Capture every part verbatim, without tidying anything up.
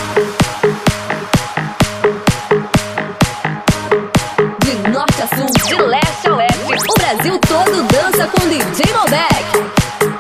De norte a sul, de leste a oeste, o Brasil todo dança com D J Malbec.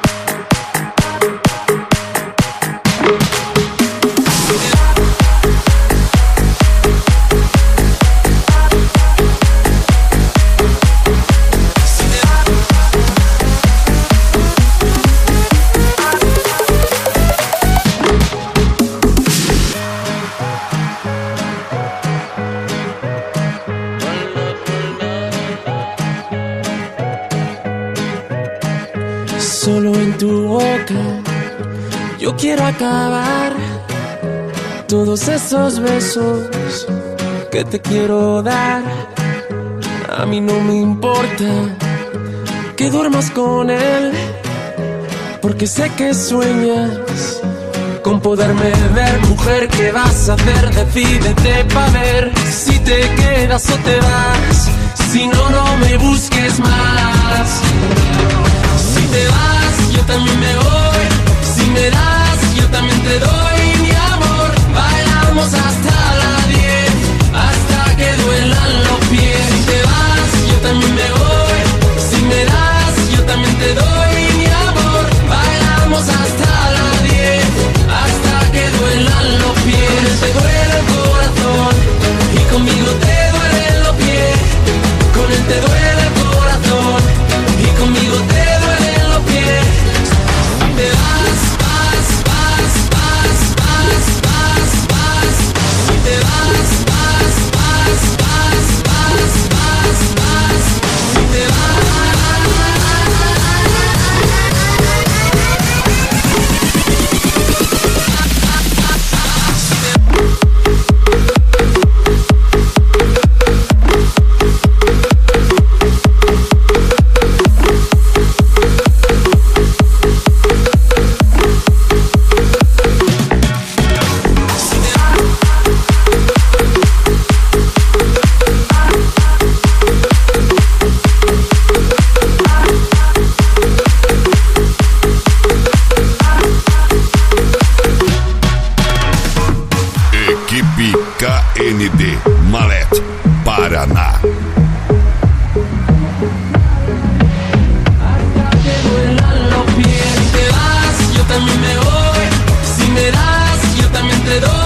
Solo en tu boca yo quiero acabar todos esos besos que te quiero dar. A mí no me importa que duermas con él, porque sé que sueñas con poderme ver. Mujer, ¿qué vas a hacer? Decídete pa' ver si te quedas o te vas. Si no, no me busques más. Si te vas, yo también me voy. Si me das, yo también te doy mi amor. Bailamos hasta las diez, hasta que duelan los pies. Si te vas, yo también me voy. Si me das, yo también te doy mi amor. Bailamos hasta las diez, hasta que duelan los pies. Te duele el corazón y conmigo te duelen los pies. Con él te duele el corazón y conmigo te duelen los pies. Te vas, vas, vas, vas, vas, vas, vas. Si te vas, vas, vas, vas, vas, vas, vas. Si te Equipe K N D Mallet, Paraná. hasta que duelan los pies. Si te vas, yo también me voy. Si me das, yo también te doy.